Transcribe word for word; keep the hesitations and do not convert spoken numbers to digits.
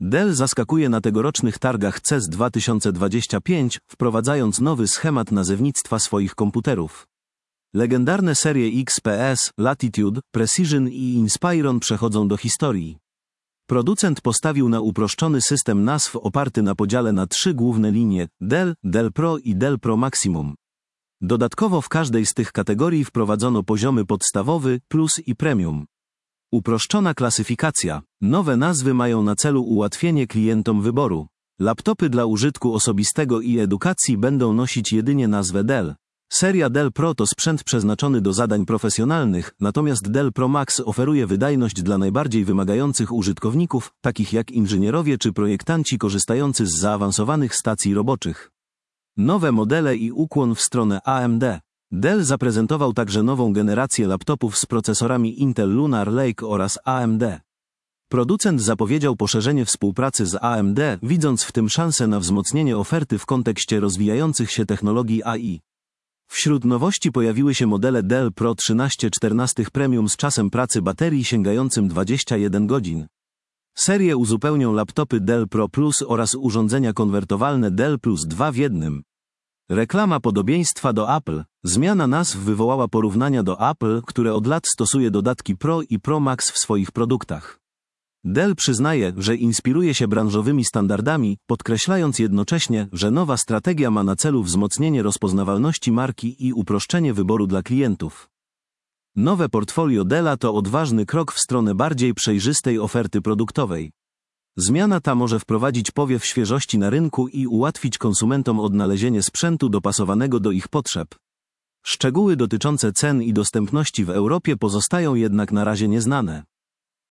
Dell zaskakuje na tegorocznych targach C E S dwa tysiące dwadzieścia pięć, wprowadzając nowy schemat nazewnictwa swoich komputerów. Legendarne serie X P S, Latitude, Precision i Inspiron przechodzą do historii. Producent postawił na uproszczony system nazw oparty na podziale na trzy główne linie: Dell, Dell Pro i Dell Pro Maximum. Dodatkowo w każdej z tych kategorii wprowadzono poziomy podstawowy, plus i premium. Uproszczona klasyfikacja. Nowe nazwy mają na celu ułatwienie klientom wyboru. Laptopy dla użytku osobistego i edukacji będą nosić jedynie nazwę Dell. Seria Dell Pro to sprzęt przeznaczony do zadań profesjonalnych, natomiast Dell Pro Max oferuje wydajność dla najbardziej wymagających użytkowników, takich jak inżynierowie czy projektanci korzystający z zaawansowanych stacji roboczych. Nowe modele i ukłon w stronę A M D. Dell zaprezentował także nową generację laptopów z procesorami Intel Lunar Lake oraz A M D. Producent zapowiedział poszerzenie współpracy z A M D, widząc w tym szansę na wzmocnienie oferty w kontekście rozwijających się technologii A I. Wśród nowości pojawiły się modele Dell Pro trzynaście czternaście Premium z czasem pracy baterii sięgającym dwadzieścia jeden godzin. Serię uzupełnią laptopy Dell Pro Plus oraz urządzenia konwertowalne Dell Plus dwa w jednym. Reklama podobieństwa do Apple. Zmiana nazw wywołała porównania do Apple, które od lat stosuje dodatki Pro i Pro Max w swoich produktach. Dell przyznaje, że inspiruje się branżowymi standardami, podkreślając jednocześnie, że nowa strategia ma na celu wzmocnienie rozpoznawalności marki i uproszczenie wyboru dla klientów. Nowe portfolio Della to odważny krok w stronę bardziej przejrzystej oferty produktowej. Zmiana ta może wprowadzić powiew świeżości na rynku i ułatwić konsumentom odnalezienie sprzętu dopasowanego do ich potrzeb. Szczegóły dotyczące cen i dostępności w Europie pozostają jednak na razie nieznane.